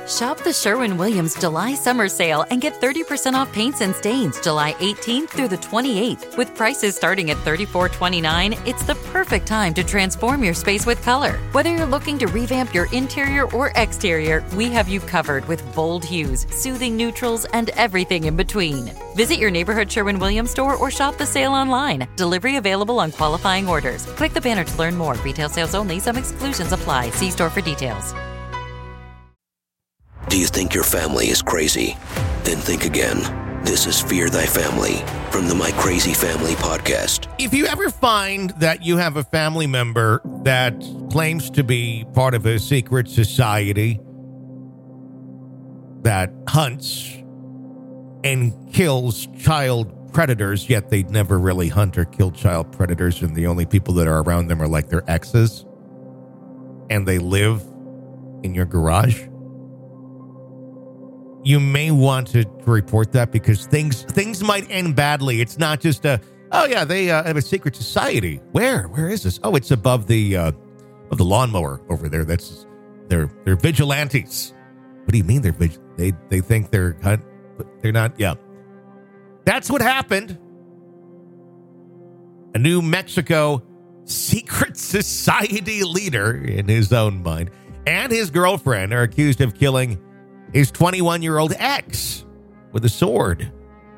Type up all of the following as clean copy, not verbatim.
Shop the Sherwin-Williams July Summer Sale and get 30% off paints and stains July 18th through the 28th. With prices starting at $34.29, it's the perfect time to transform your space with color. Whether you're looking to revamp your interior or exterior, we have you covered with bold hues, soothing neutrals, and everything in between. Visit your neighborhood Sherwin-Williams store or shop the sale online. Delivery available on qualifying orders. Click the banner to learn more. Retail sales only. Some exclusions apply. See store for details. Do you think your family is crazy? Then think again. This is Fear Thy Family from the My Crazy Family podcast. If you ever find that you have a family member that claims to be part of a secret society that hunts and kills child predators, yet they never really hunt or kill child predators, and the only people that are around them are like their exes, and they live in your garage, you may want to report that, because things might end badly. It's not just they have a secret society. Where is this? Oh, it's above the lawnmower over there. They're vigilantes. What do you mean they think they're but they're not? Yeah, that's what happened. A New Mexico secret society leader, in his own mind, and his girlfriend are accused of killing his 21-year-old ex with a sword.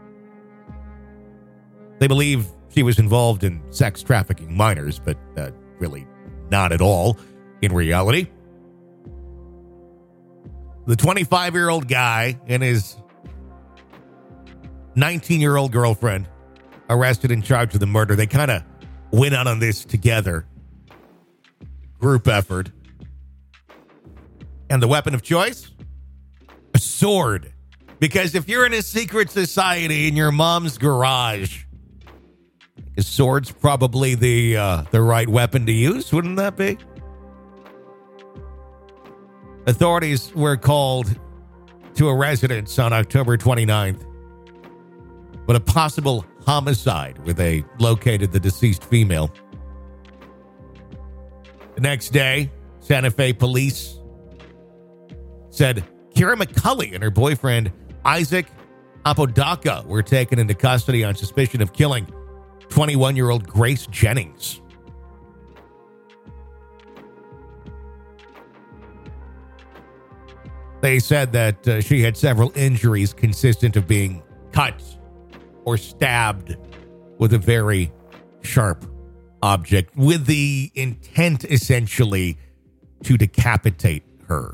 They believe she was involved in sex trafficking minors, but really not at all in reality. The 25-year-old guy and his 19-year-old girlfriend arrested and charged with the murder. They kind of went out on this together. Group effort. And the weapon of choice? A sword. Because if you're in a secret society in your mom's garage, a sword's probably the right weapon to use, wouldn't that be? Authorities were called to a residence on October 29th, but a possible homicide where they located the deceased female. The next day, Santa Fe police said Kira McCulley and her boyfriend, Isaac Apodaca, were taken into custody on suspicion of killing 21-year-old Grace Jennings. They said that she had several injuries consistent of being cut or stabbed with a very sharp object, with the intent essentially to decapitate her.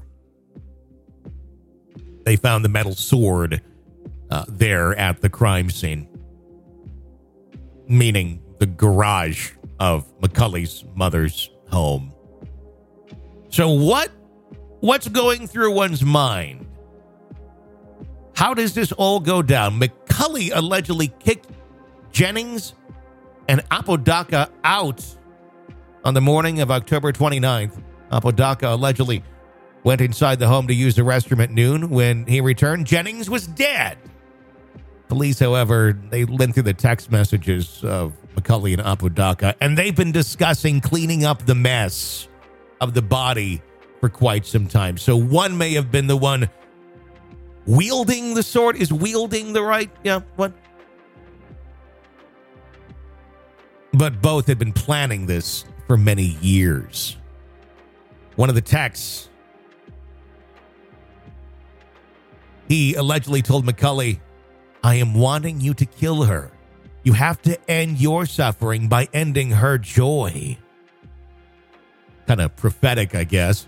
They found the metal sword there at the crime scene, meaning the garage of McCulley's mother's home. So what's going through one's mind? How does this all go down? McCulley allegedly kicked Jennings and Apodaca out on the morning of October 29th. Apodaca allegedly went inside the home to use the restroom at noon. When he returned, Jennings was dead. Police, however, they went through the text messages of McCulley and Apodaca, and they've been discussing cleaning up the mess of the body for quite some time. So one may have been the one wielding the sword. Is wielding the right? Yeah, what? But both had been planning this for many years. One of the texts, he allegedly told McCulley, "I am wanting you to kill her. You have to end your suffering by ending her joy." Kind of prophetic, I guess.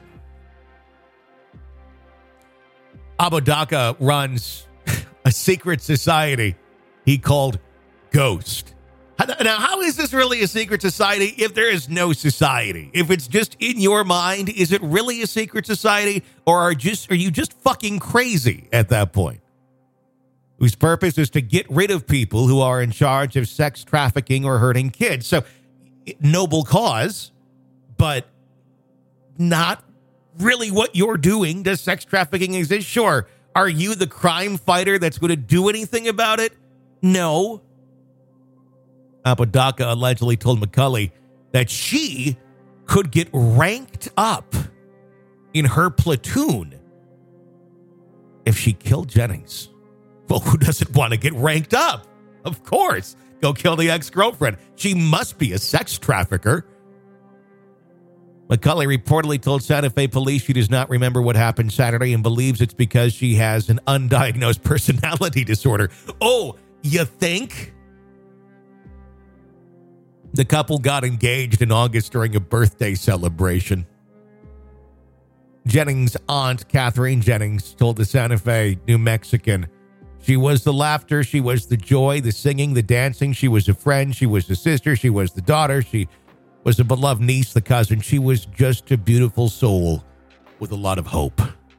Apodaca runs a secret society he called Ghost. Now, how is this really a secret society if there is no society? If it's just in your mind, is it really a secret society, or are you just fucking crazy at that point? Whose purpose is to get rid of people who are in charge of sex trafficking or hurting kids. So, noble cause, but not really what you're doing. Does sex trafficking exist? Sure. Are you the crime fighter that's going to do anything about it? No. Apodaca allegedly told McCulley that she could get ranked up in her platoon if she killed Jennings, well, who doesn't want to get ranked up? Of course. Go kill the ex-girlfriend. She must be a sex trafficker. McCulley reportedly told Santa Fe police she does not remember what happened Saturday and believes it's because she has an undiagnosed personality disorder. Oh, you think? The couple got engaged in August during a birthday celebration. Jennings' aunt, Catherine Jennings, told the Santa Fe New Mexican, she was the laughter, she was the joy, the singing, the dancing, she was a friend, she was the sister, she was the daughter, she was a beloved niece, the cousin. She was just a beautiful soul with a lot of hope.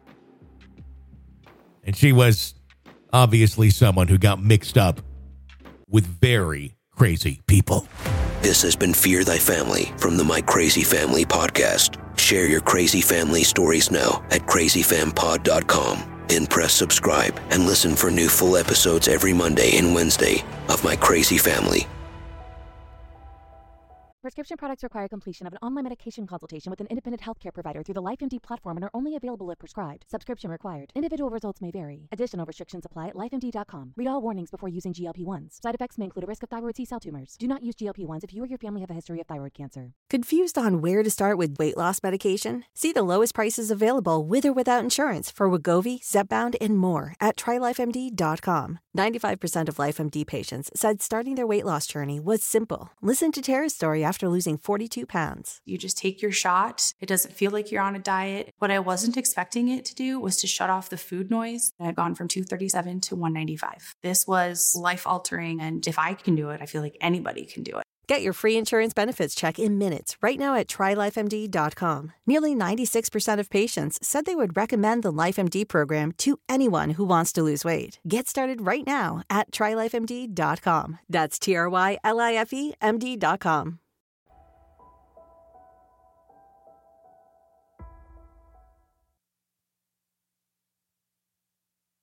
And she was obviously someone who got mixed up with very crazy people. This has been Fear Thy Family from the My Crazy Family podcast. Share your crazy family stories now at crazyfampod.com. And press subscribe and listen for new full episodes every Monday and Wednesday of My Crazy Family. Prescription products require completion of an online medication consultation with an independent healthcare provider through the LifeMD platform and are only available if prescribed. Subscription required. Individual results may vary. Additional restrictions apply at lifemd.com. Read all warnings before using GLP-1s. Side effects may include a risk of thyroid C-cell tumors. Do not use GLP-1s if you or your family have a history of thyroid cancer. Confused on where to start with weight loss medication? See the lowest prices available with or without insurance for Wegovy, Zepbound, and more at TryLifeMD.com. 95% of LifeMD patients said starting their weight loss journey was simple. Listen to Tara's story after losing 42 pounds. You just take your shot. It doesn't feel like you're on a diet. What I wasn't expecting it to do was to shut off the food noise. I had gone from 237 to 195. This was life-altering, and if I can do it, I feel like anybody can do it. Get your free insurance benefits check in minutes right now at TryLifeMD.com. Nearly 96% of patients said they would recommend the LifeMD program to anyone who wants to lose weight. Get started right now at TryLifeMD.com. That's TryLifeMD.com.